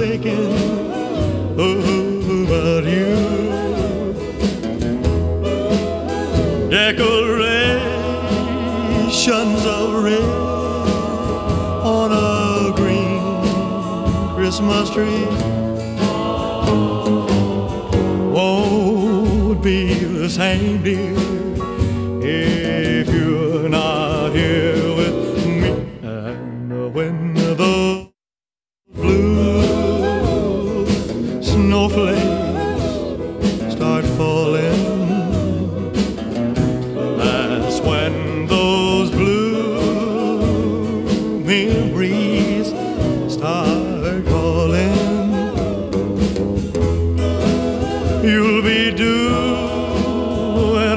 thinking about you. Decorations of red on a green Christmas tree won't be the same, dear, if you're not here with me. And when the blue snowflakes start falling, that's when those blue memories start calling. You'll be doing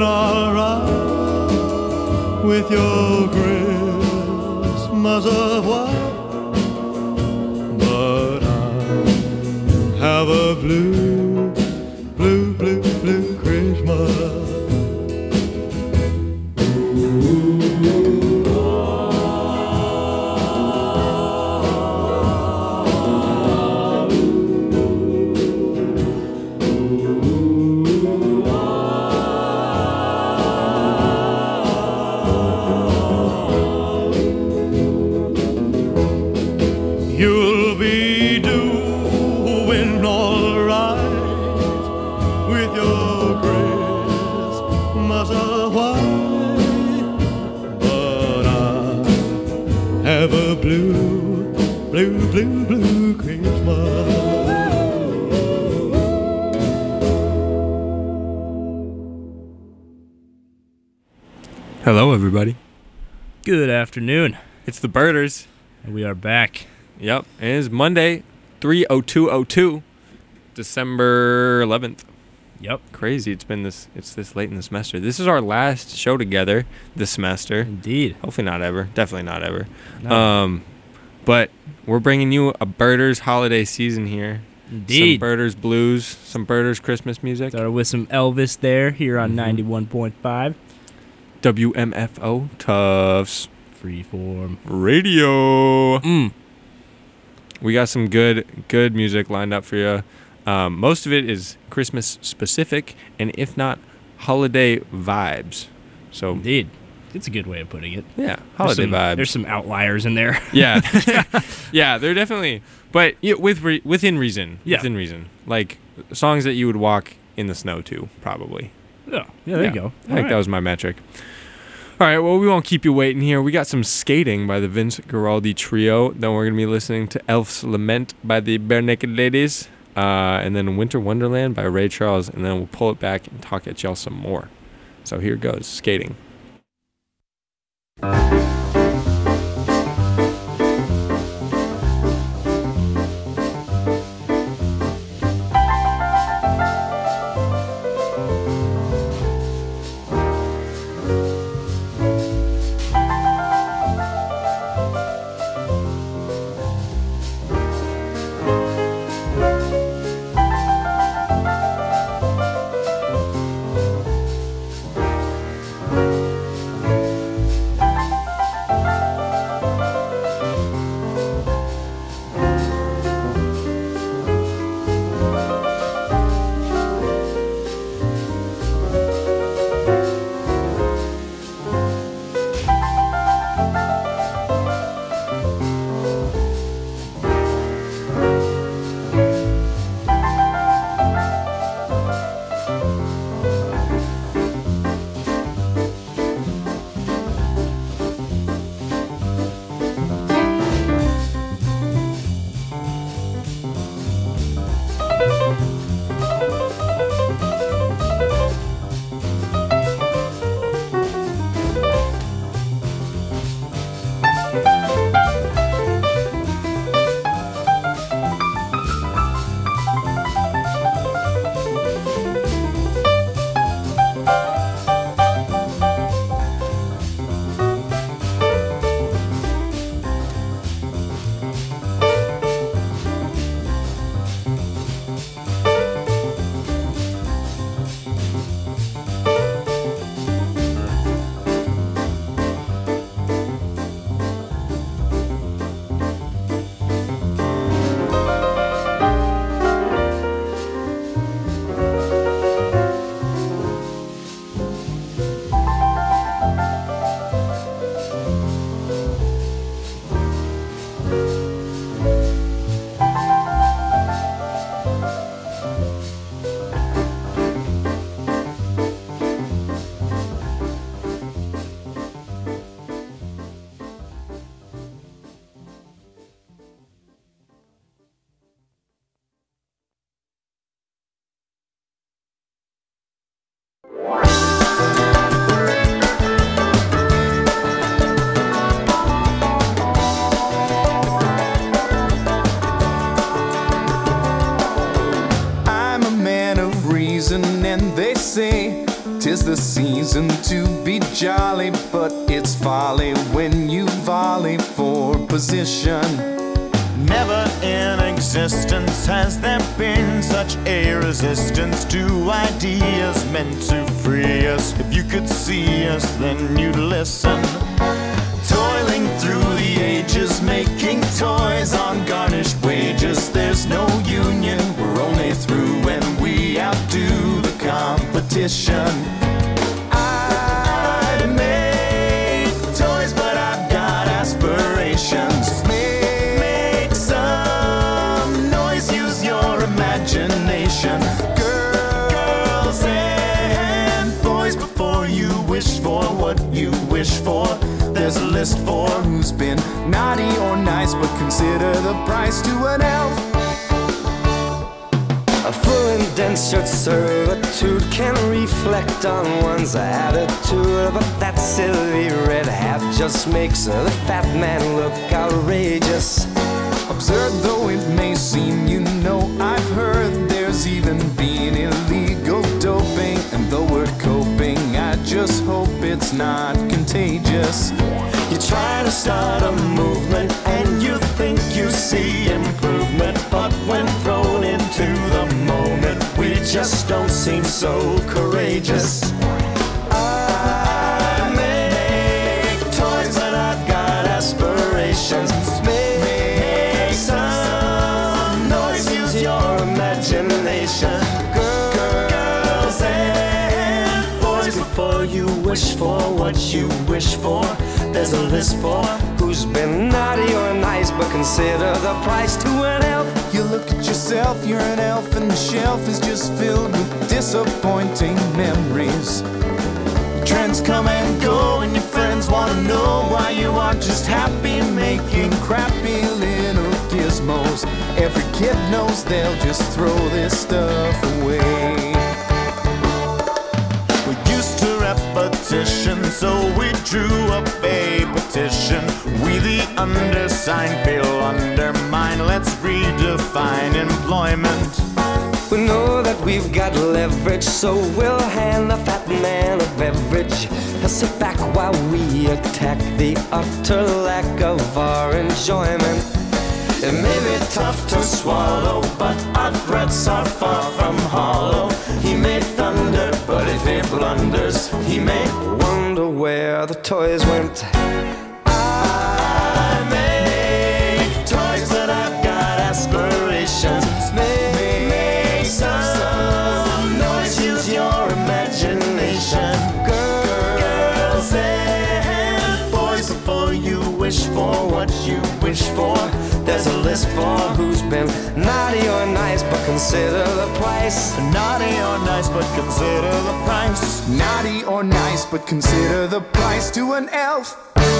alright with your Christmas of white, but I have a blue, blue, blue, blue Christmas. You'll be doing alright with your Christmas of white, but I have a blue, blue, blue, blue Christmas. Hello, everybody. Good afternoon. It's the Birders. And we are back. Yep, it is Monday, 3/02/02, December 11th. Yep. Crazy, it's this late in the semester. This is our last show together this semester. Indeed. Hopefully not ever. Definitely not ever. No. But we're bringing you a Birders holiday season here. Indeed. Some Birders blues, some Birders Christmas music. Started with some Elvis there here on 91.5. WMFO, Tufts Freeform Radio. We got some good music lined up for you. Most of it is Christmas specific, and if not, holiday vibes. So Indeed. It's a good way of putting it. yeah, holiday vibes. There's some outliers in there. Yeah, yeah, they're definitely, but yeah, within reason. Yeah. Within reason, like songs that you would walk in the snow to, probably. Yeah, there you go. I think that was my metric. All right, well, we won't keep you waiting here. We got some Skating by the Vince Guaraldi Trio. Then we're going to be listening to Elf's Lament by the Bare Naked Ladies. And then Winter Wonderland by Ray Charles. And then we'll pull it back and talk at y'all some more. So here goes, Skating. but it's folly when you volley for position. Never in existence has there been such a resistance to ideas meant to free us. If you could see us, then you'd listen. Toiling through the ages, making toys on garnished wages. There's no union, we're only through when we outdo the competition. I make toys, but I've got aspirations. Make some noise, use your imagination. Girls and boys, before you wish for what you wish for, there's a list for who's been naughty or nice, but consider the price to an elf. A full indentured servitude can reflect on one's attitude, but that silly red hat just makes the fat man look outrageous. Absurd though it may seem, you know I've heard there's even been illegal doping. And though we're coping, I just hope it's not contagious. You try to start a movement and you think you see improvement, but when thrown into the moment, we just don't seem so courageous. I make toys, but I've got aspirations. Make some noise, use your imagination. Girls and boys, before you wish for what you wish for, there's a list for Who's been naughty or nice, but consider the price to an elf. You look at yourself, you're an elf, and the shelf is just filled with disappointing memories. Trends come and go, and your friends wanna know why you aren't just happy making crappy little gizmos. Every kid knows they'll just throw this stuff away. We're used to repetition, so we drew up a petition. We the undersigned feel undermined. Let's redefine employment. We know that we've got leverage, so we'll hand the fat man a beverage. He'll sit back while we attack the utter lack of our enjoyment. It may be tough to swallow, but our threats are far from hollow. He may thunder, but if he blunders, he may wonder where the toys went. I make toys, but I've got aspirations. Make some noise, use your imagination. Girls and boys, before you wish for what you wish for, there's a list for Who's been naughty or nice, but consider the price. naughty or nice, but consider the price. Naughty or nice, but consider the price to an elf.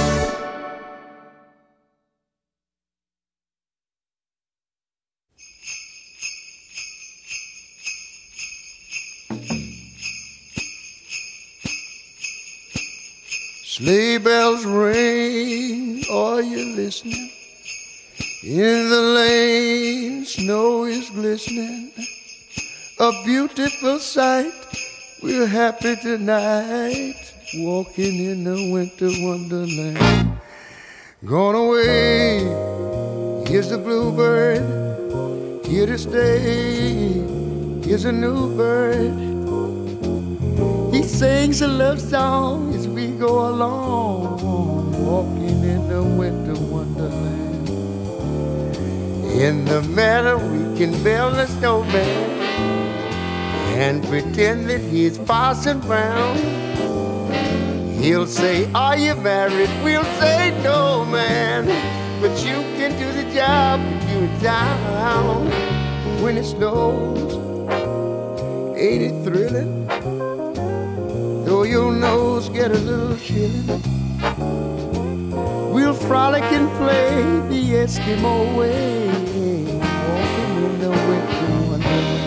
Sleigh bells ring, are you listening? In the lane, snow is glistening. A beautiful sight, we're happy tonight, walking in the winter wonderland. Gone away, here's the bluebird, here to stay, here's a new bird. He sings a love song as we go along, walking in the winter wonderland. In the meadow we can build a snowman and pretend that he's passing round. He'll say, are you married? We'll say, no, man. But you can do the job if you're down. When it snows, ain't it thrilling? Though your nose get a little chilly, we'll frolic and play the Eskimo way, walking in the winter wonderland.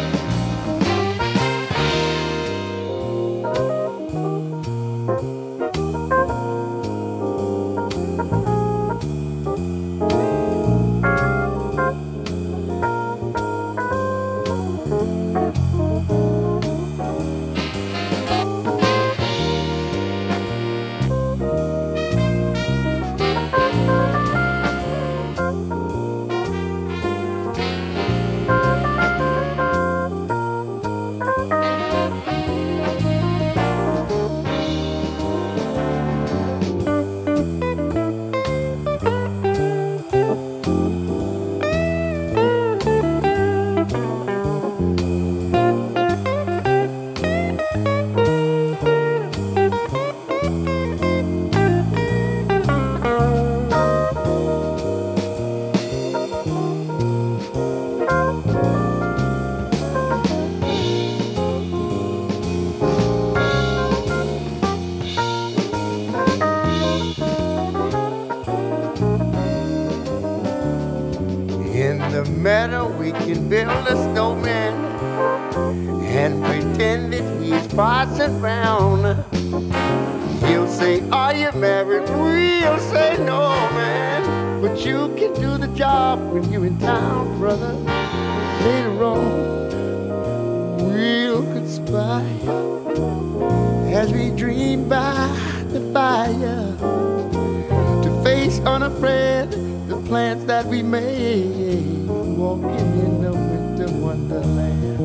the meadow we can build a snowman and pretend that he's passing round. He'll say, are you married? We'll say, no, man. But you can do the job when you're in town, brother. Later on, we'll conspire as we dream by the fire to face unafraid the plans that we made, walking in the winter wonderland.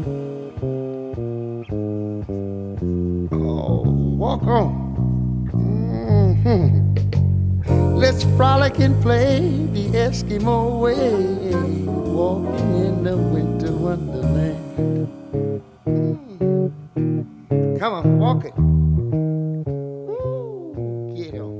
Oh, walk on. Let's frolic and play the Eskimo way, walking in the winter wonderland. Come on, walk it. Woo, get on.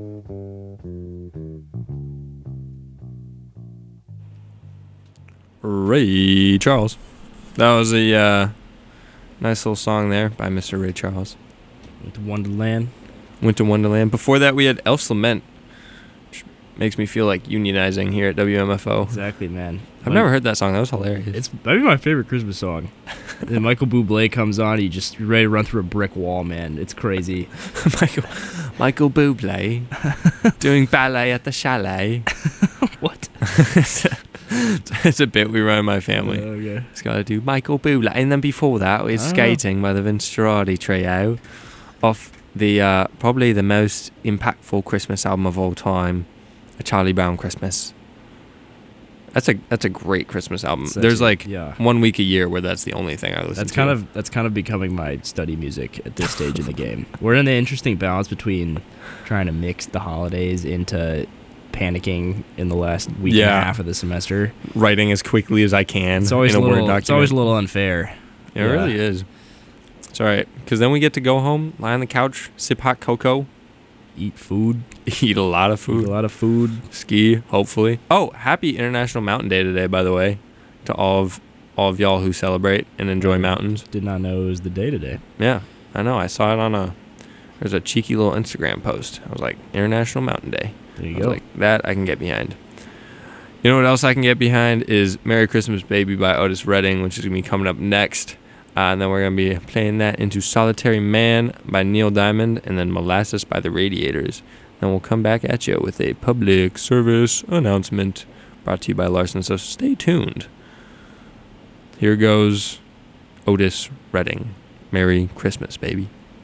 Ray Charles. That was a nice little song there by Mr. Ray Charles. Winter Wonderland. Winter Wonderland. Before that, we had Elf's Lament, which makes me feel like unionizing here at WMFO. Exactly, man. I've never heard that song. That was hilarious. It's maybe my favorite Christmas song. Then Michael Bublé comes on, you're ready to run through a brick wall, man. It's crazy. Michael Bublé doing ballet at the chalet. What? It's a bit we run in my family. Okay. It's got to do Michael Bublé. And then before that, it's Skating by the Vince Girardi Trio off the probably the most impactful Christmas album of all time, A Charlie Brown Christmas. That's a great Christmas album. There's 1 week a year where that's the only thing I listen to. That's kind of becoming my study music at this stage in the game. We're in the interesting balance between trying to mix the holidays into panicking in the last week and a half of the semester. Writing as quickly as I can it's always in a Word document. It's always a little unfair. It really is. It's all right, because then we get to go home, lie on the couch, sip hot cocoa, eat food, eat a lot of food, ski, hopefully. Oh, happy International Mountain Day today, by the way, to all of y'all who celebrate and enjoy mountains. Did not know it was the day today. Yeah, I know. I saw it there's a cheeky little Instagram post. I was like, International Mountain Day. There you go. I was like, that I can get behind. You know what else I can get behind is Merry Christmas Baby by Otis Redding, which is going to be coming up next. And then we're going to be playing that into Solitary Man by Neil Diamond, and then Molasses by the Radiators. Then we'll come back at you with a public service announcement brought to you by Larson, so stay tuned. Here goes Otis Redding. Merry Christmas, baby.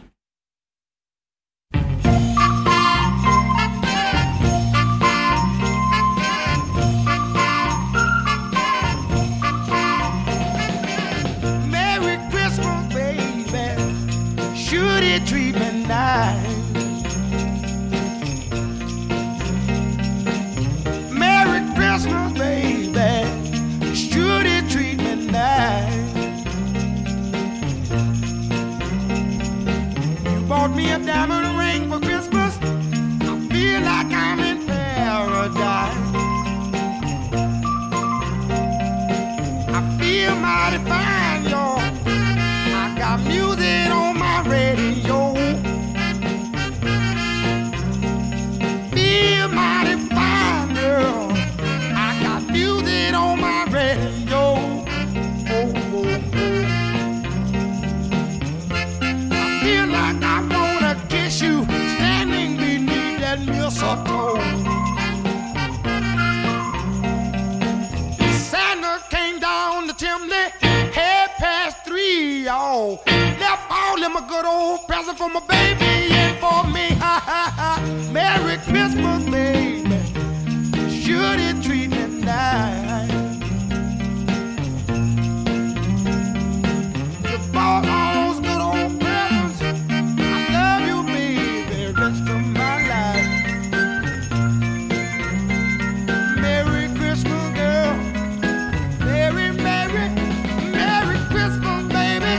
Treat me nice. Merry Christmas, baby. Should it treat me nice? You bought me a diamond ring for Christmas. I feel like I'm in paradise. I feel mighty fine, y'all. I got music on my radio. Feel mighty fine, girl. I got music on my radio. Oh, oh, oh. I feel like I'm gonna kiss you standing beneath that mistletoe. Santa came down the chimney, 3:30, y'all. Left all them a good old present for my baby and for me. Ha ha ha. Merry Christmas, baby. Should it treat me nice? You bought all those good old presents. I love you, baby, rest of my life. Merry Christmas, girl. Merry, Merry, Merry Christmas, baby.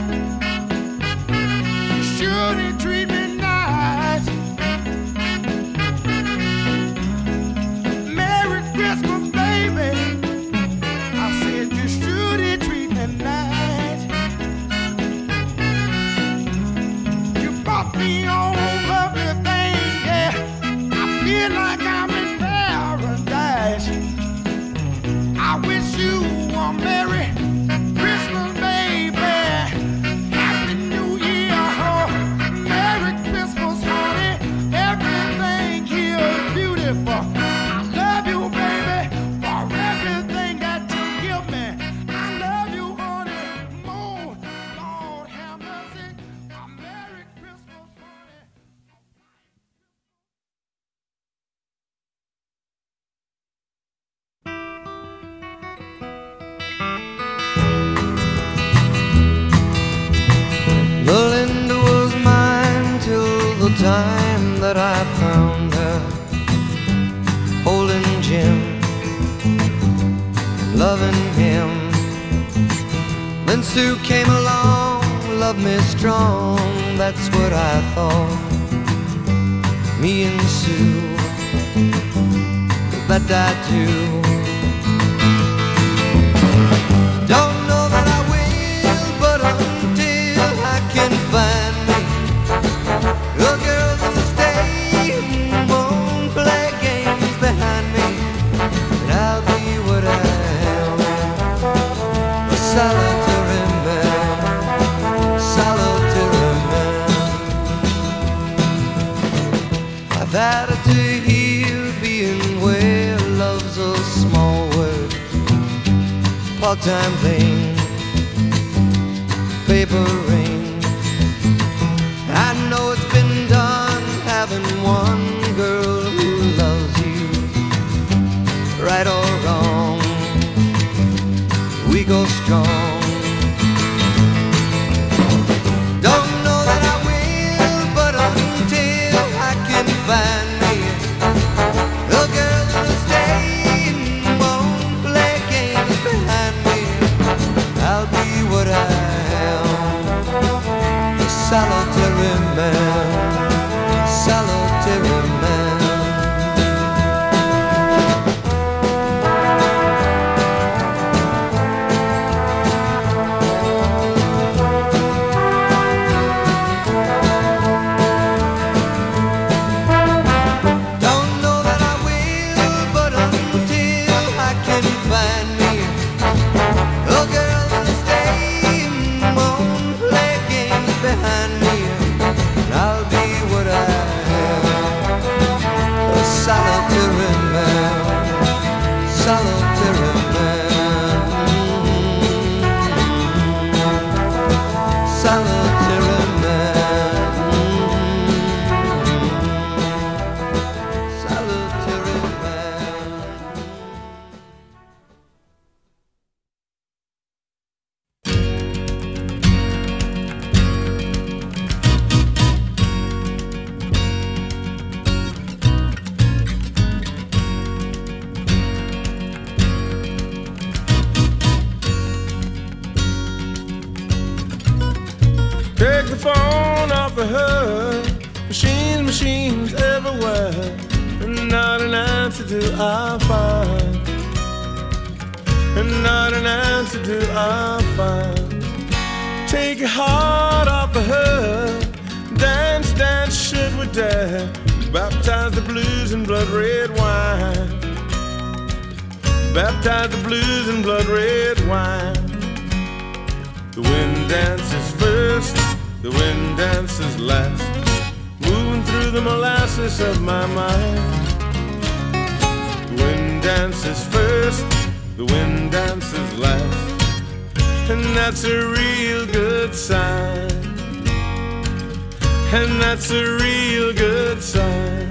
Should it treat me nice? Merry Christmas, you a Merry Christmas, baby. Happy New Year, oh, Merry Christmas, honey. Everything here is beautiful. I love you, baby, for everything that you give me. I love you, honey, more. Lord have mercy. A Merry Christmas, honey. Belinda was mine till the time that I found her holding Jim, loving him. Then Sue came along, loved me strong, that's what I thought. Me and Sue, that I do. Don't know that I will, but until I can find me a girl that'll stay and won't play games behind me, and I'll be what I am, a solitary man, solitary man. I've had it to hear being where love's a small word, part-time thing, paper ring. I know it's been done having one girl who loves you, right or wrong, we go strong. Don't know that I will, but until I can find me a girl that'll stay and won't play games behind me, I'll be what I am, a solitary man, solitary man. Don't know that I will, but until I can find me a girl that'll stay and won't play games behind me, and I'll be what I am, a solitary man, solitary man, solitary man, solitary man. Take the phone off of her. Machines everywhere, and not an answer do I find. And not an answer do I find. Take your heart off of her. Dance, dance, should we dare? Baptize the blues in blood red wine. Baptize the blues in blood red wine. The wind dances first, the wind dances last, moving through the molasses of my mind. The wind dances first, the wind dances last, and that's a real good sign. And that's a real good sign.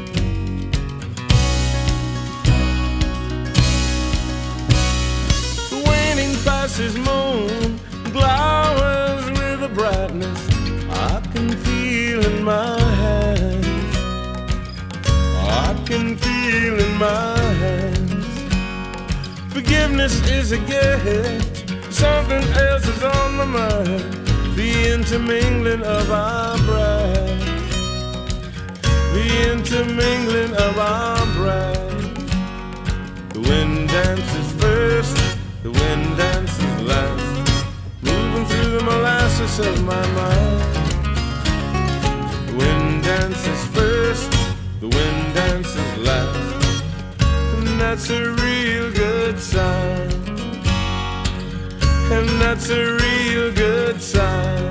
The waning passes moon glowers with a brightness I can feel in my hands. I can feel in my hands. Forgiveness is a gift, something else is on my mind. The intermingling of our breath, the intermingling of our breath. The wind dances first, the wind dances last, moving through the molasses of my mind. The wind dances first, the wind dances last, and that's a real good sign. that's a real good sign.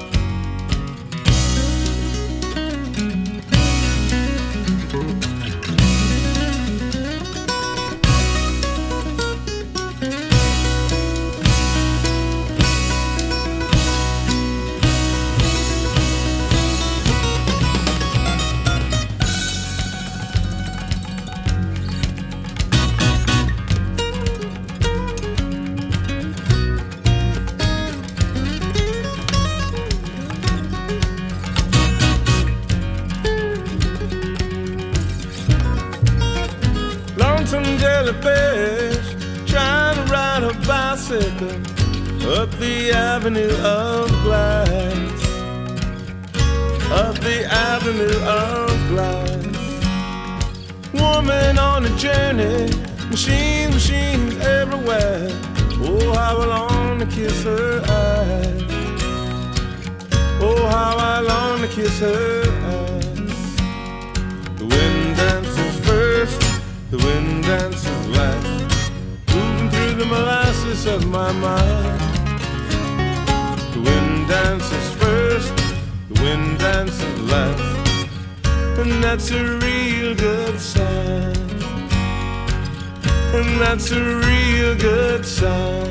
Lonesome jellyfish trying to ride a bicycle up the avenue of glass, up the avenue of glass. Woman on a journey, machines everywhere. Oh, how I long to kiss her eyes. Oh, how I long to kiss her eyes. The wind dances first, the wind dances last, moving through the molasses of my mind. The wind dances first, the wind dances last, and that's a real good sign. And that's a real good sign.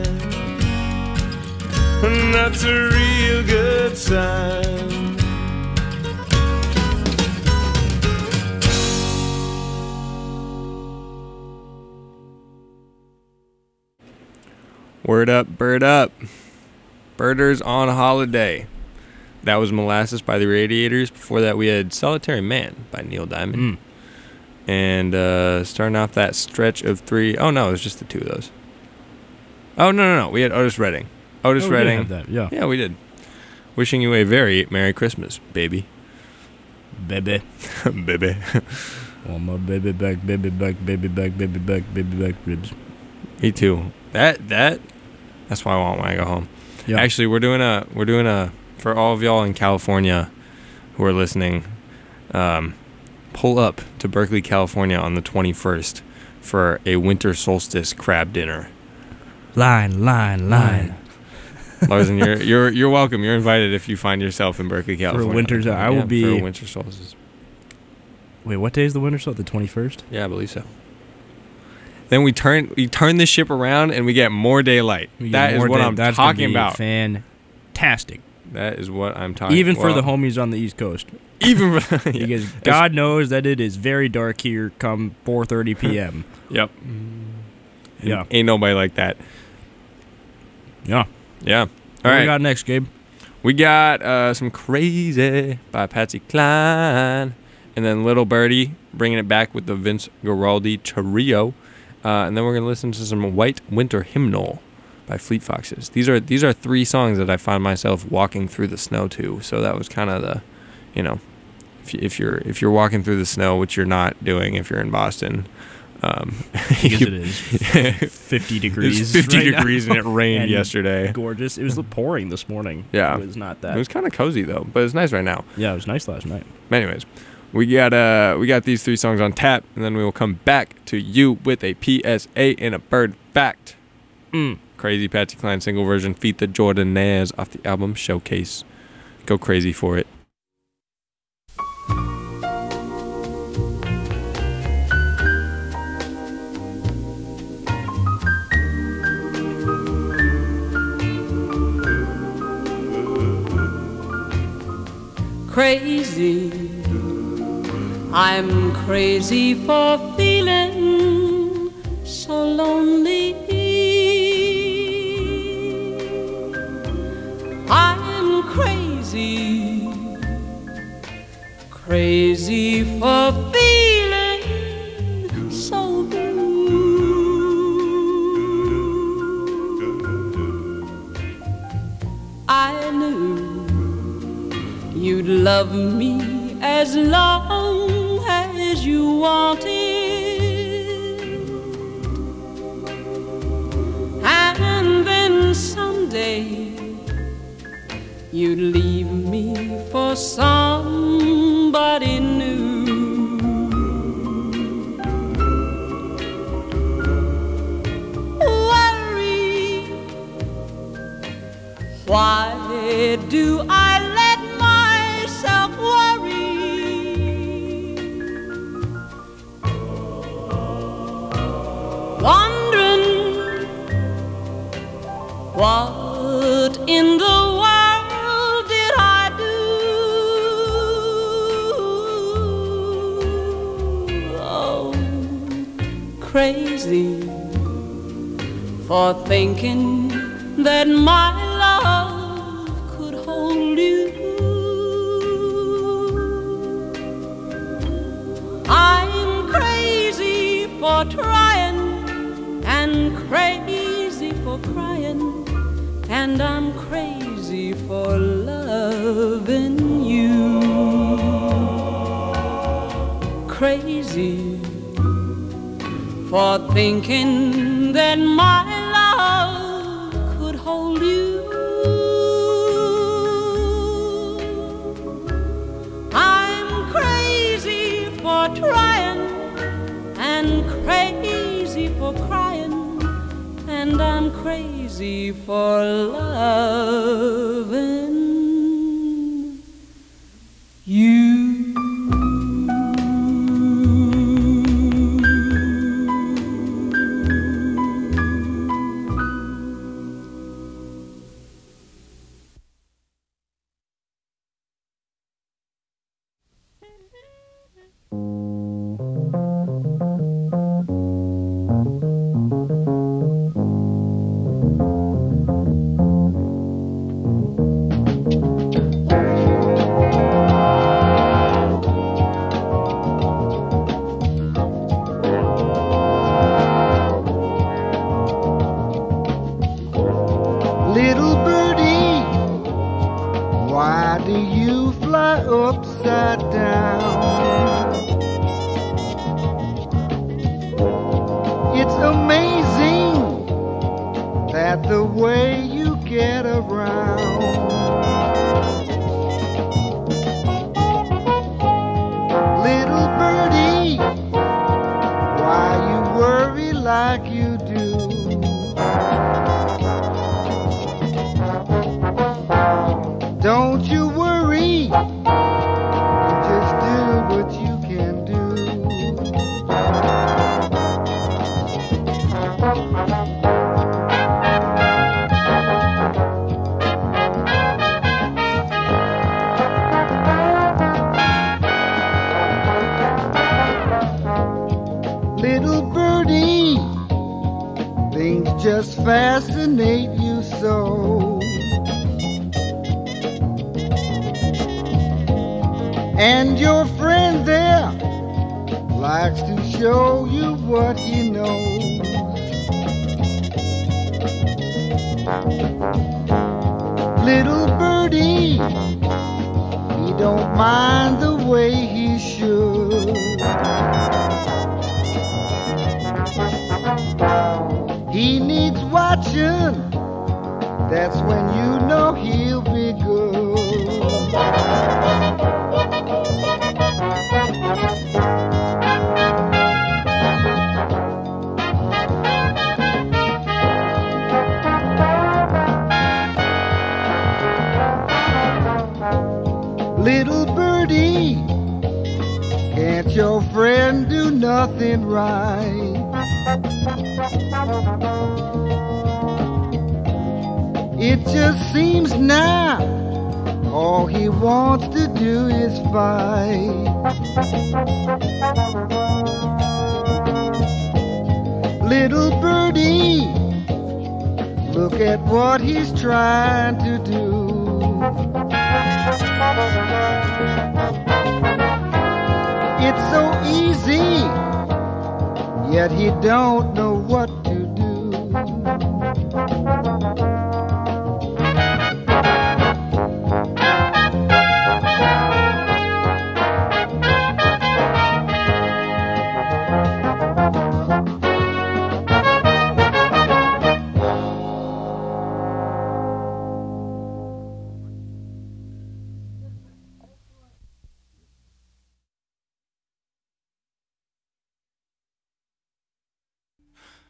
And that's a real good sign. Word up, bird up. Birders on Holiday. That was Molasses by the Radiators. Before that, we had Solitary Man by Neil Diamond. And starting off that stretch of three. Oh, no, it was just the two of those. Oh, no. We had Otis Redding. Otis Redding. We did have that, Yeah, we did. Wishing you a very Merry Christmas, baby. Baby. Baby. Oh, my baby back, baby back, baby back, baby back, baby back ribs. Me too. That's what I want when I go home. Yeah. Actually, we're doing a for all of y'all in California who are listening, pull up to Berkeley, California on the 21st for a winter solstice crab dinner. Line. Larson, you're welcome. You're invited if you find yourself in Berkeley, California. For winter, I will be. For a winter solstice. Wait, what day is the winter solstice? The 21st? Yeah, I believe so. Then we turn this ship around and we get more daylight. That is what I'm talking about. Fantastic. That is what I'm talking about. Even for the homies on the East Coast. Even for, because God knows that it is very dark here come 4:30 p.m. Yep. Yeah. Ain't nobody like that. Yeah. Yeah. All What right. we got next, Gabe? We got some Crazy by Patsy Cline. And then Little Birdie bringing it back with the Vince Guaraldi Trio. And then we're going to listen to some White Winter Hymnal by Fleet Foxes. These are three songs that I find myself walking through the snow to. So that was kind of the, if you're walking through the snow, which you're not doing if you're in Boston. Because it is 50 degrees. It's 50 right degrees now. and it rained And yesterday. Gorgeous. It was pouring this morning. Yeah. It was not that. It was kind of cozy though, but it's nice right now. Yeah, it was nice last night. Anyways, we got these three songs on tap, and then we will come back to you with a PSA and a bird fact. Crazy Patsy Cline single version, Feat the Jordanaires off the album Showcase. Go crazy for it. Crazy, I'm crazy for feeling so lonely. I'm crazy, crazy for feeling so blue. I knew you'd love me as long as you wanted, and then someday you'd leave me for somebody new. Worry Why do I let myself worry? Wondering what in the world did I do? Oh, crazy for thinking that my love could hold you. I'm crazy for trying and crazy for crying, and I'm crazy for loving you. Crazy for thinking that my love could hold you. I'm crazy for trying and crazy for crying, and I'm crazy for loving you. Little birdie, why do you fly upside down? It's amazing that the way you get around. Little birdie, why you worry like you do? Don't you worry, just do what you can do. Little birdie, things just fascinate you so. And your friend there likes to show you what he knows. Little birdie, he don't mind the way he should. He needs watching, that's when you know he'll be good. Little birdie, can't your friend do nothing right? It just seems now all he wants to do is fight. Little birdie, look at what he's trying to do. It's so easy, yet he don't know what to do.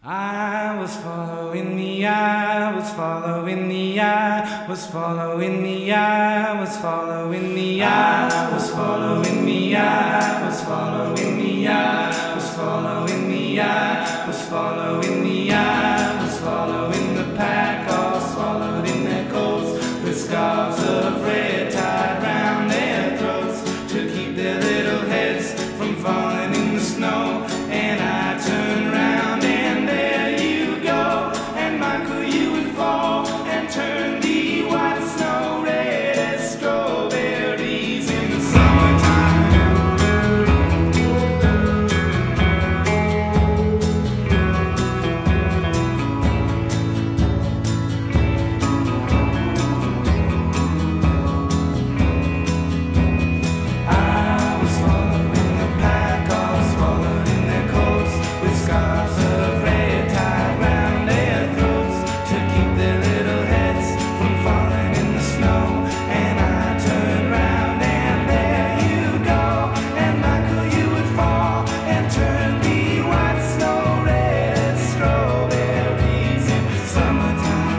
I was following the eye, was following the eye, was following the eye, was following the eye, was following the eye, was following the eye, was following the eye, was following the eye, was following the pack, all swallowed in their coats, with scarves of red tied round their throats to keep their little heads from falling in the snow. And I turned round and there you go, and Michael, you would fall and turn the white snow red as strawberries in the summertime. I was following the pack, all swallowed in their coats, with scarves of red tied round their throats to keep their little heads from falling in the snow. And I turned round and there you go, and Michael, you would fall and turn the white snow red as strawberries in summertime.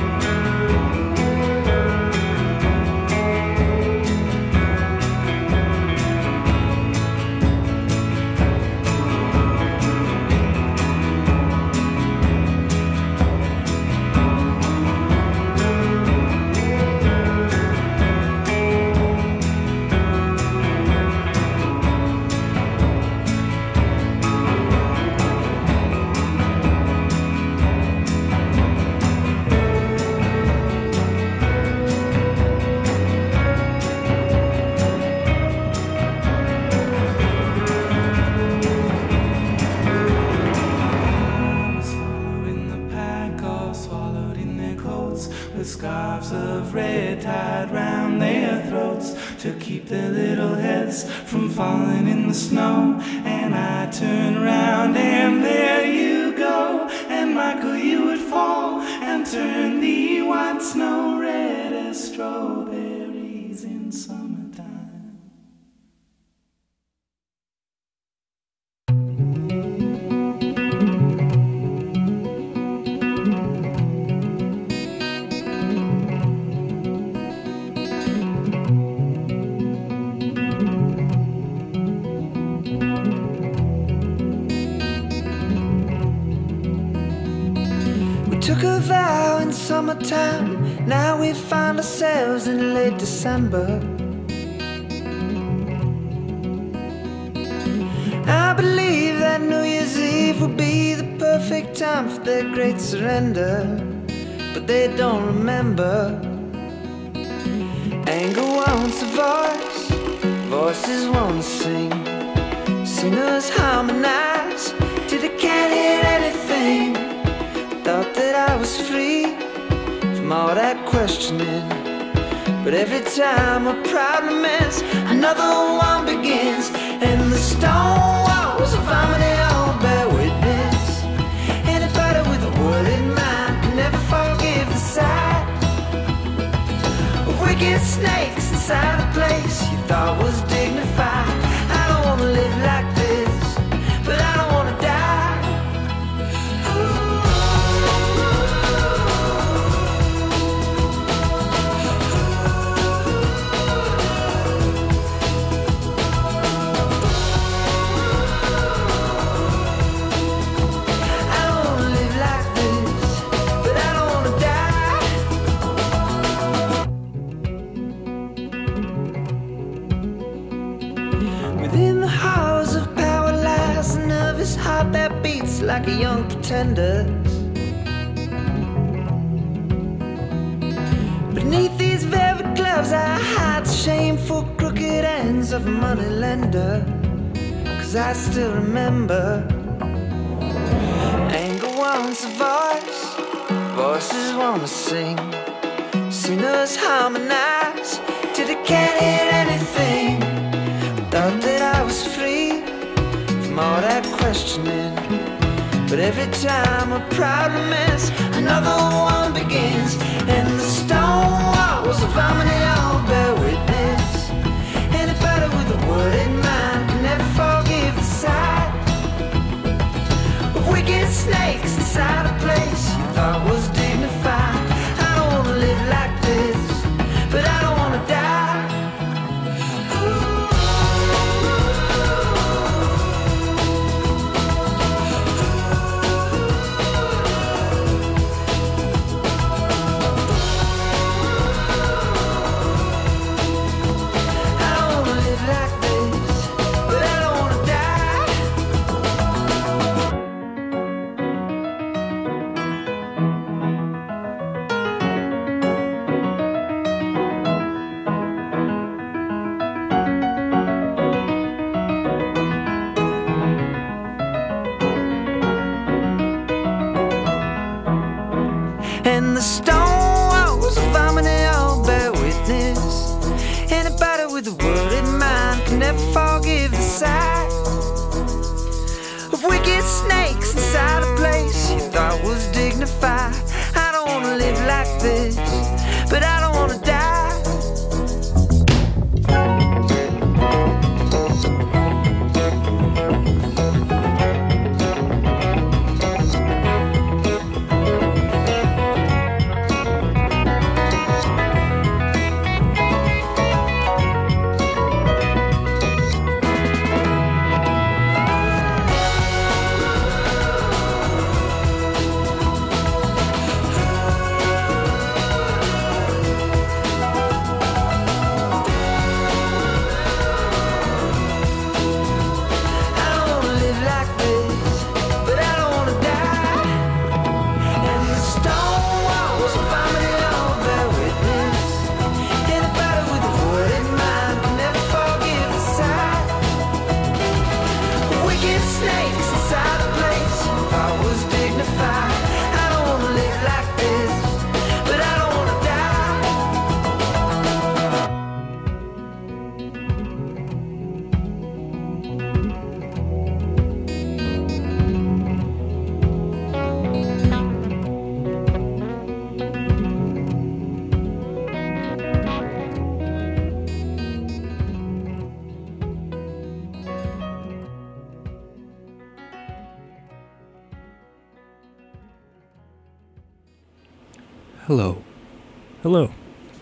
I was following the pack, all swallowed in their coats, with scarves of red tied round their throats to keep their little heads from falling in the snow. And I turned round and there you go, and Michael, you would fall and turn the white snow red as strawberries in summertime. We took a vow in summertime, now we find ourselves in late December. I believe that New Year's Eve will be the perfect time for their great surrender, but they don't remember. Anger wants a voice, voices want to sing, singers harmonize till they can't hear anything. Thought that I was free from all that questioning, but every time a problem ends, another one begins. And the stone walls of harmony all bear witness. Anybody with a word in mind can never forgive the sight of wicked snakes inside a place you thought was dignified. I don't wanna live like this, but I don't wanna die. I don't wanna live like this, but I don't wanna die. Within the halls of power lies a nervous heart that beats like a young pretender's. Beneath these velvet gloves I hide the shameful crooked ends of a money lender. 'Cause I still remember. Anger wants a voice, voices wanna sing, singers harmonize till they can't hear anything. Thought that I was free from all that questioning, but every time a problem ends, another one begins. And the stone walls of harmony all bear witness. Anybody with a word in mind can never forgive the sight of wicked snakes the stone walls of harmony all bear witness. Anybody with a word in mind can never forgive the sight of wicked snakes inside a place you thought was dignified. I don't wanna live like this, but I don't wanna die. Hello. Hello.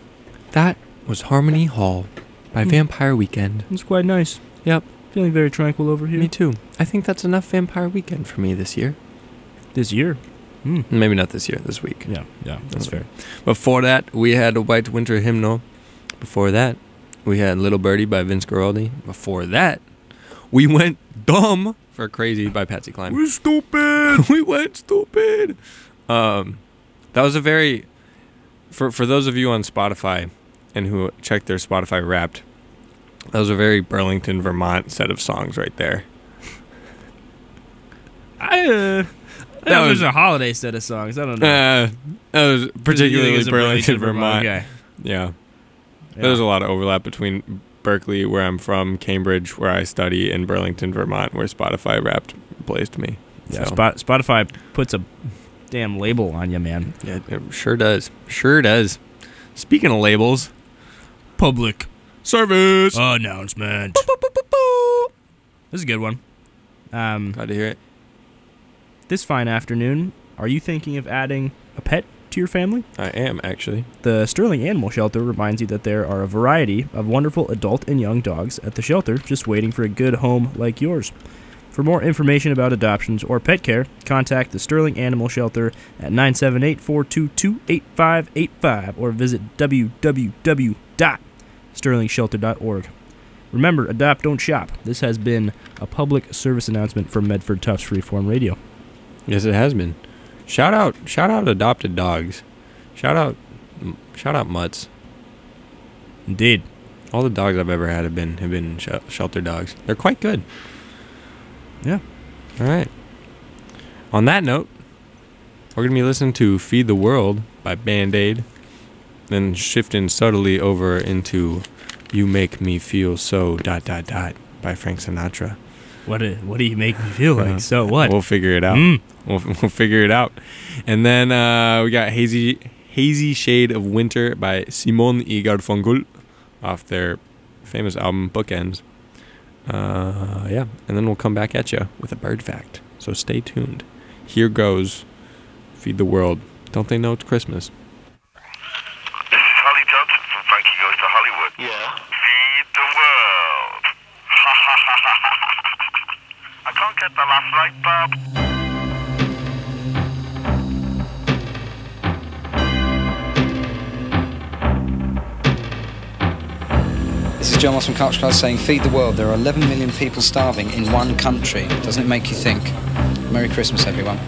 That was Harmony Hall by Vampire Weekend. It's quite nice. Yep. Feeling very tranquil over here. Me too. I think that's enough Vampire Weekend for me this year. This year? Maybe not this year, this week. Yeah, that's fair. Before that, we had A White Winter Hymnal. Before that, we had Little Birdie by Vince Guaraldi. Before that, we went Dumb for Crazy by Patsy Cline. We're stupid! We went stupid! That was a very... For those of you on Spotify and who check their Spotify Wrapped, that was a very Burlington, Vermont set of songs right there. That was a holiday set of songs. I don't know. That was particularly Burlington, Vermont. Okay. Yeah. There's a lot of overlap between Berkeley, where I'm from, Cambridge, where I study, and Burlington, Vermont, where Spotify Wrapped placed me. Yeah, so. Spotify puts a damn label on you, man. Yeah, it sure does. Sure does. Speaking of labels, public service announcement. This is a good one. Glad to hear it. This fine afternoon, are you thinking of adding a pet to your family? I am, actually. The Sterling Animal Shelter reminds you that there are a variety of wonderful adult and young dogs at the shelter just waiting for a good home like yours. For more information about adoptions or pet care, contact the Sterling Animal Shelter at 978-422-8585 or visit www.sterlingshelter.org. Remember, adopt, don't shop. This has been a public service announcement from Medford Tufts Freeform Radio. Yes, it has been. Shout out adopted dogs. Shout out mutts. Indeed. All the dogs I've ever had have been shelter dogs. They're quite good. Yeah. All right. On that note, we're going to be listening to Feed the World by Band-Aid, then shifting subtly over into You Make Me Feel So ... by Frank Sinatra. What do you make me feel like? So what? We'll figure it out. We'll figure it out. And then we got Hazy Shade of Winter by Simon y Garfunkel off their famous album Bookends. Yeah, and then we'll come back at you with a bird fact. So stay tuned. Here goes Feed the World. Don't they know it's Christmas? This is Holly Johnson from Frankie Goes to Hollywood. Yeah. Feed the world. Ha ha ha ha ha. I can't get the last light bulb. This is John Moss from Culture Class saying, feed the world. There are 11 million people starving in one country. Doesn't it make you think? Merry Christmas, everyone.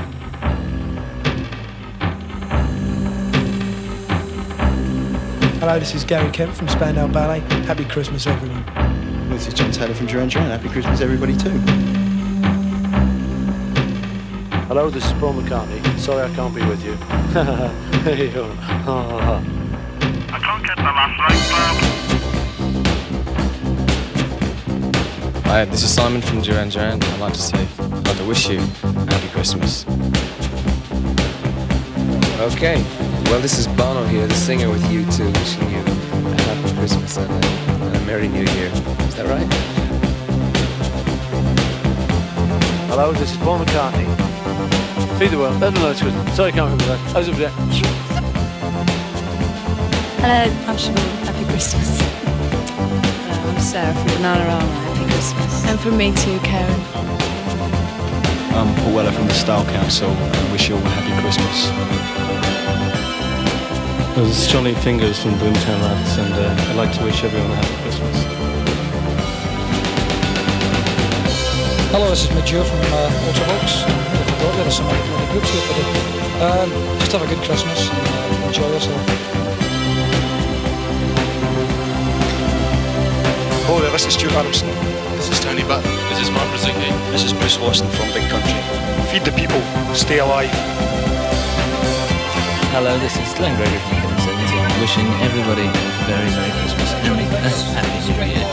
Hello, this is Gary Kemp from Spandau Ballet. Happy Christmas, everyone. This is John Taylor from Duran Duran. Happy Christmas, everybody, too. Hello, this is Paul McCartney. Sorry I can't be with you. Hey, oh. I can't get the last right, Hi, this is Simon from Duran Duran. I'd like to wish you a happy Christmas. Okay, well this is Bono here, the singer with U2, wishing you a happy Christmas and a Merry New Year. Is that right? Hello, this is Paul McCartney. Feed the world. No, it's good. Sorry I can't remember that. I was over there. Hello, I'm Siobhan. Happy Christmas. Hello, I'm Sarah from Bananarama. Happy Christmas. And from me too, Karen. I'm Paul Weller from the Style Council and wish you all a happy Christmas. This is Johnny Fingers from Boomtown Rats, and I'd like to wish everyone a happy Christmas. Hello, this is Mitchell from Ultravox. There's some other groups here today. Just have a good Christmas and enjoy yourself. Hello there, this is Stuart Adamson. This is Tony Button. This is Mark Brzezicki. This is Bruce Watson from Big Country. Feed the people, stay alive. Hello, this is Glenn Gregory from Hidden 70, wishing everybody a very Merry Christmas and a Happy New Year.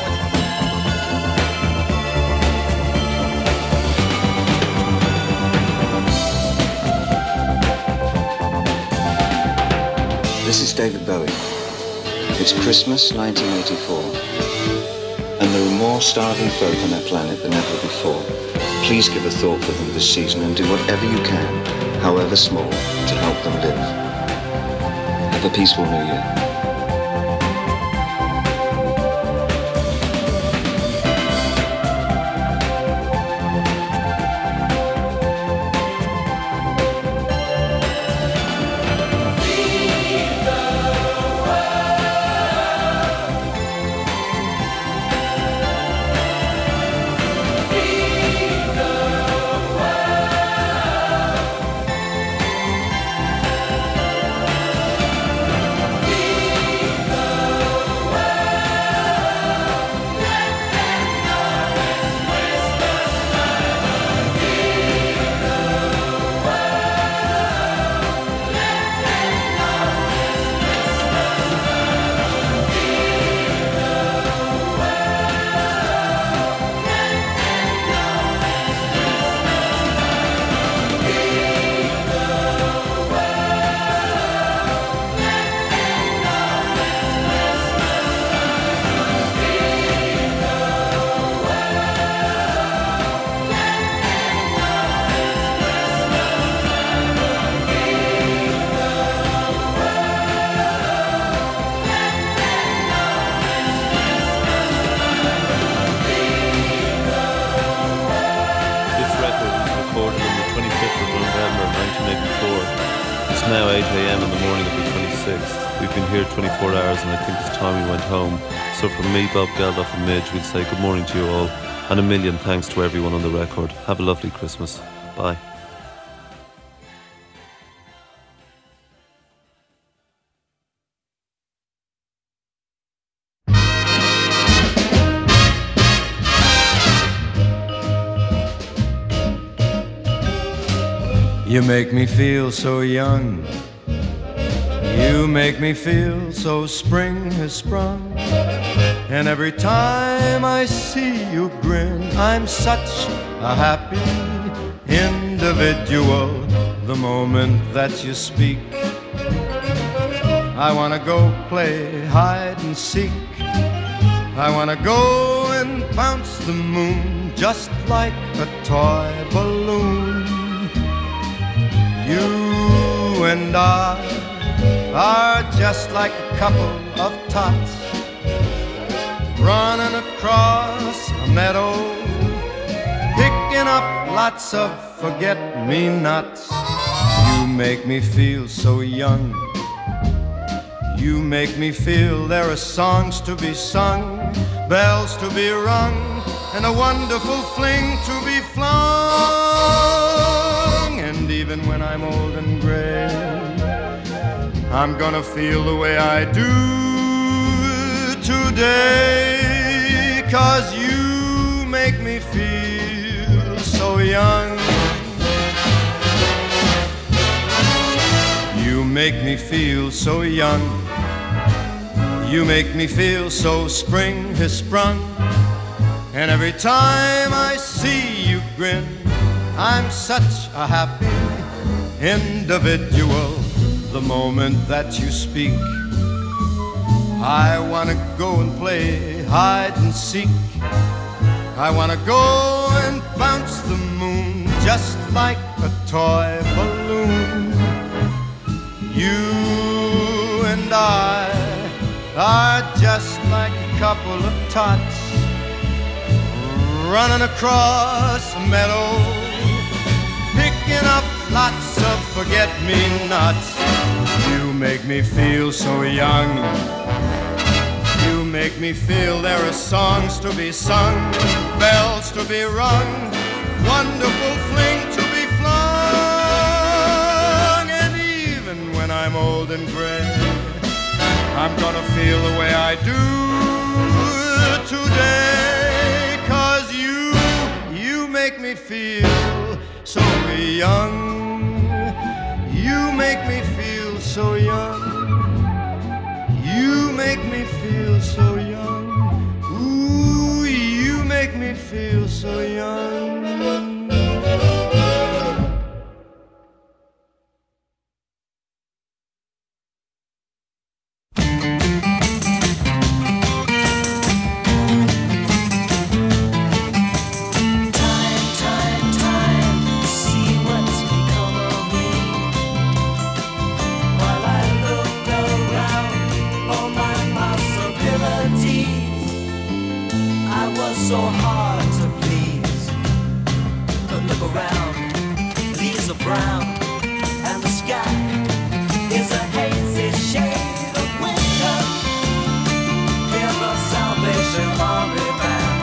This is David Bowie. It's Christmas 1984, and there are more starving folk on our planet than ever before. Please give a thought for them this season and do whatever you can, however small, to help them live. Have a peaceful New Year. Now 8 a.m. in the morning of the 26th. We've been here 24 hours and I think it's time we went home. So from me, Bob Geldof and Midge, we'll say good morning to you all and a million thanks to everyone on the record. Have a lovely Christmas. Bye. You make me feel so young. You make me feel so spring has sprung. And every time I see you grin, I'm such a happy individual. The moment that you speak, I wanna go play hide and seek. I wanna go and bounce the moon just like a toy balloon. You and I are just like a couple of tots running across a meadow, picking up lots of forget-me-nots. You make me feel so young. You make me feel there are songs to be sung, bells to be rung, and a wonderful fling to be flung. And even when I'm old and gray, I'm gonna feel the way I do today, 'cause you make me feel so young. make me feel so young. You make me feel so spring has sprung. And every time I see you grin, I'm such a happy individual. The moment that you speak, I wanna go and play hide and seek. I wanna go and bounce the moon just like a toy balloon. You and I are just like a couple of tots running across a meadow, picking up lots of forget-me-nots. You make me feel so young. You make me feel there are songs to be sung, bells to be rung, wonderful fling to be flung. And even when I'm old and gray, I'm gonna feel the way I do today. 'Cause you make me feel so young. You make me feel so young. You make me feel so young. Ooh, you make me feel so young. So hard to please, but look around, leaves are brown, and the sky is a hazy shade of winter. Hear the Salvation Army band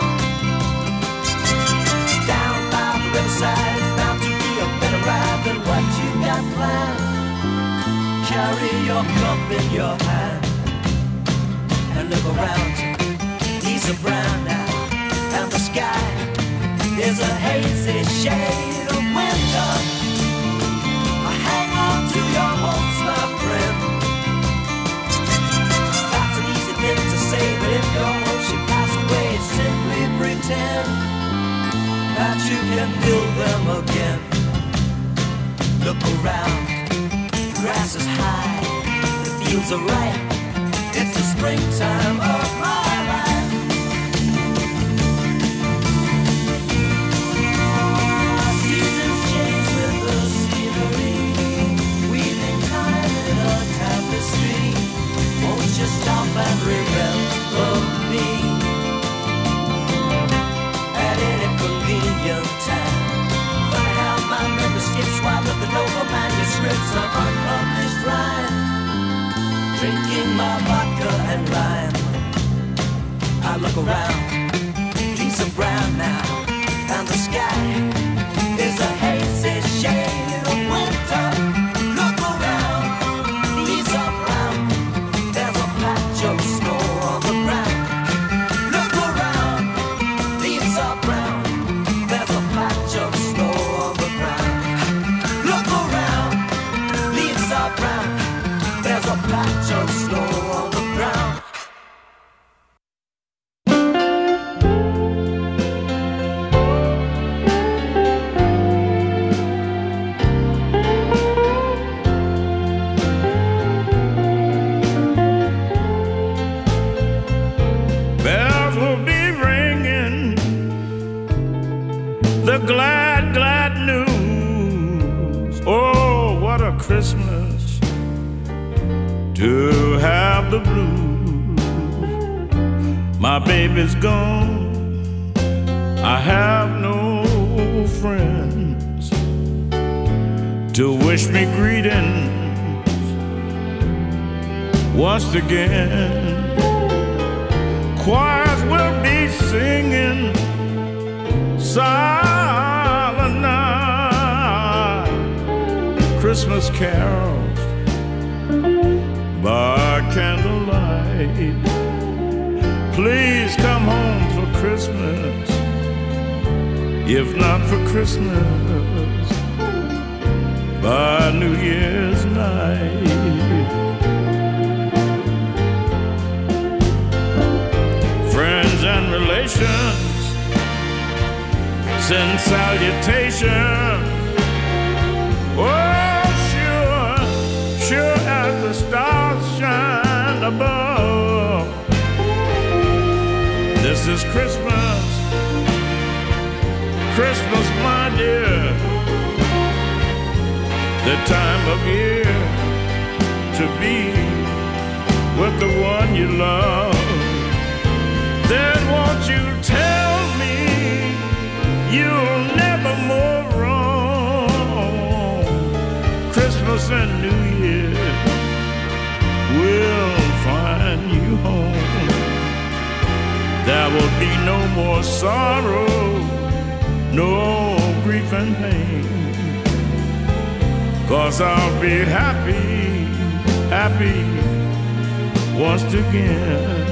down by the riverside. It's bound to be a better ride than what you got planned. Carry your cup in your hand and look around. Leaves are brown now, and the sky is a hazy shade of winter. Hang on to your hopes, my friend. That's an easy thing to say, but if your hopes should pass away, simply pretend that you can build them again. Look around, grass is high, the fields are ripe. It's the springtime of my life. Won't you stop and remember me at any convenient time? But I have my memory skips while looking over manuscripts of unpublished rhyme, drinking my vodka and lime. I look around, leaves are brown now, and the sky is a hazy shade of winter. Look around, leaves are brown. There's a patch of snow on the ground. Look around, leaves are brown. There's a patch of snow on the ground. Look around, leaves are brown. There's a patch of snow on the ground. The glad, glad news. Oh, what a Christmas to have the blues. My baby's gone, I have no friends to wish me greetings once again. Choirs will be singing silent night Christmas carols by candlelight. Please come home for Christmas, if not for Christmas, by New Year's night. Send salutations. Oh, sure as the stars shine above. This is Christmas, Christmas, my dear, the time of year to be with the one you love. Then won't you tell me you'll never more wrong? Christmas and New Year will find you home. There will be no more sorrow, no grief and pain. 'Cause I'll be happy, happy once again.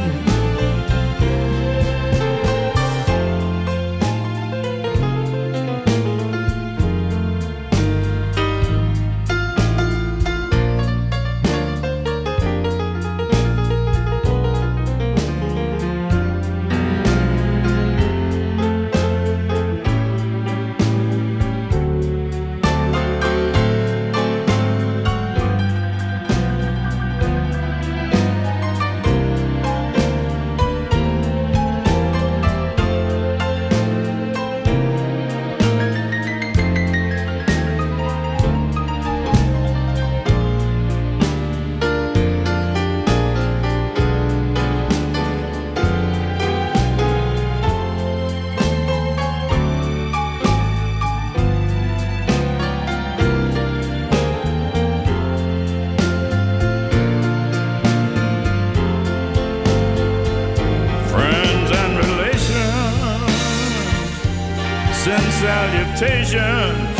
Send salutations,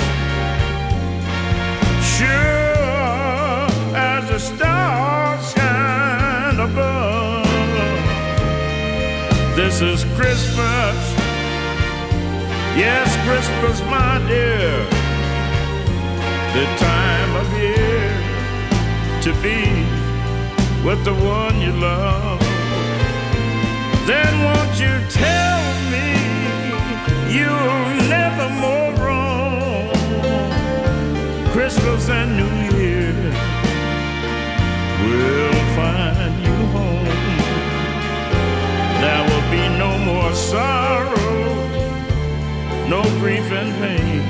sure as the stars shine above. This is Christmas, yes, Christmas, my dear, the time of year to be with the one you love. Then won't you tell me you'll never more wrong? Christmas and New Year will find you home. There will be no more sorrow, no grief and pain.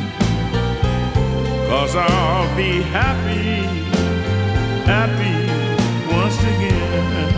'Cause I'll be happy, happy once again.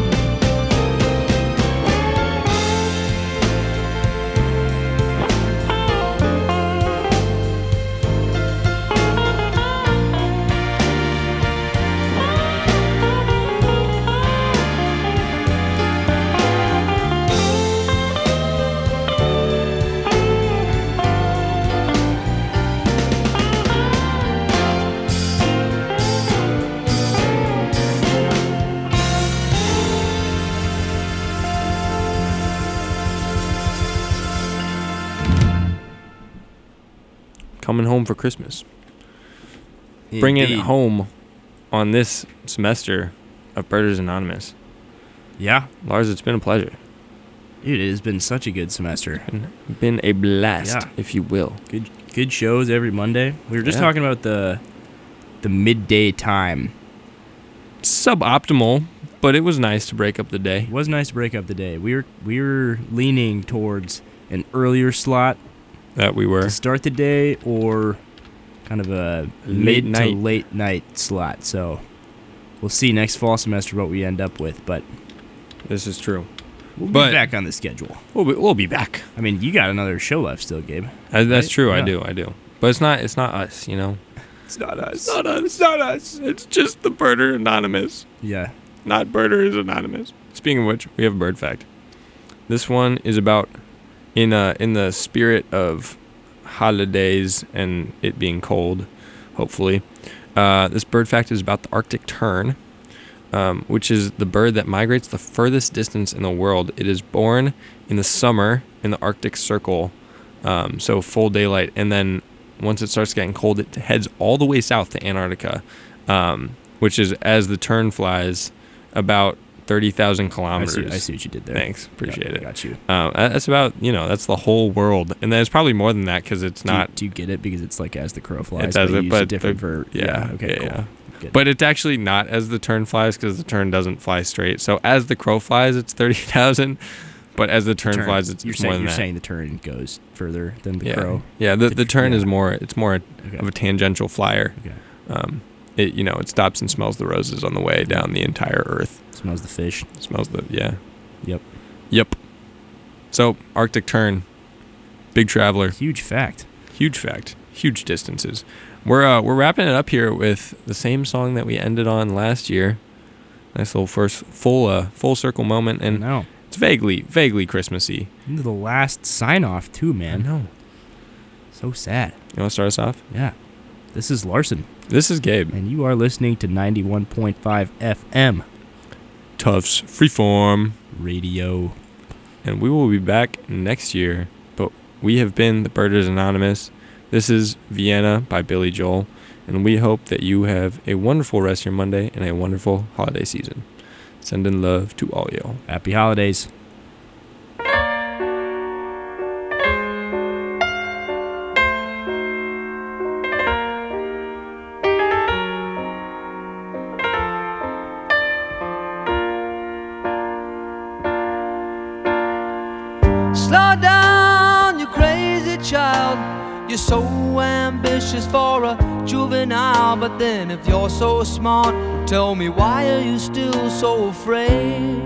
Coming home for Christmas. Bringing it home on this semester of Birders Anonymous. Yeah. Lars, it's been a pleasure. Dude, it has been such a good semester. Been a blast, if you will. Good shows every Monday. We were just talking about the midday time. Suboptimal, but it was nice to break up the day. It was nice to break up the day. We were leaning towards an earlier slot. That we were. To start the day, or kind of a Late mid night. to late night slot. So we'll see next fall semester what we end up with, but this is true. We'll But- be back on the schedule. We'll be back. I mean, you got another show left still, Gabe. That's right? true. Yeah. I do. But it's not us, you know. It's not us. It's not us. It's not us. It's just the Birder Anonymous. Yeah. Not Birders Anonymous. Speaking of which, we have a bird fact. This one is about in the spirit of holidays and it being cold, hopefully. This bird fact is about the Arctic tern, which is the bird that migrates the furthest distance in the world. It is born in the summer in the Arctic Circle, so full daylight, and then once it starts getting cold, it heads all the way south to Antarctica, which is, as the tern flies, about 30,000 kilometers. I see what you did there. Thanks. Appreciate it. Got you. That's about, that's the whole world. And then it's probably more than that because it's not. Do you get it? Because it's like as the crow flies. It does it, but different verb. Yeah. Okay, cool. Yeah. Good. But it's actually not as the tern flies because the tern doesn't fly straight. So as the crow flies, it's 30,000. But as the tern flies, it's more than that. You're saying the tern goes further than the crow? Yeah, the tern is more, it's more of a tangential flyer. Okay. It stops and smells the roses on the way down the entire earth. Smells the fish. Smells Yep. So, Arctic tern, big traveler. Huge fact. Huge distances. We're wrapping it up here with the same song that we ended on last year. Nice little first full circle moment, and it's vaguely Christmassy. Into the last sign off too, man. I know. So sad. You want to start us off? Yeah. This is Larson. This is Gabe. And you are listening to 91.5 FM. Tufts Freeform Radio. And we will be back next year. But we have been the Birders Anonymous. This is Vienna by Billy Joel. And we hope that you have a wonderful rest of your Monday and a wonderful holiday season. Sending love to all y'all. Happy holidays. Slow down, you crazy child. You're so ambitious for a juvenile. But then if you're so smart, tell me, why are you still so afraid?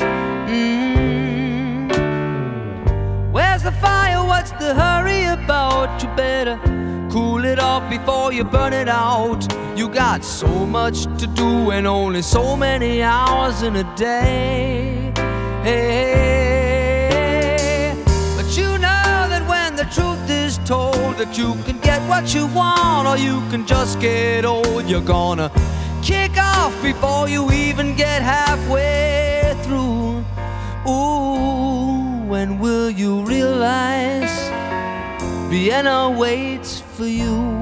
Where's the fire? What's the hurry about? You better cool it off before you burn it out. You got so much to do and only so many hours in a day. Hey, but you know that when the truth is told, that you can get what you want or you can just get old. You're gonna kick off before you even get halfway through. Ooh, when will you realize Vienna waits for you?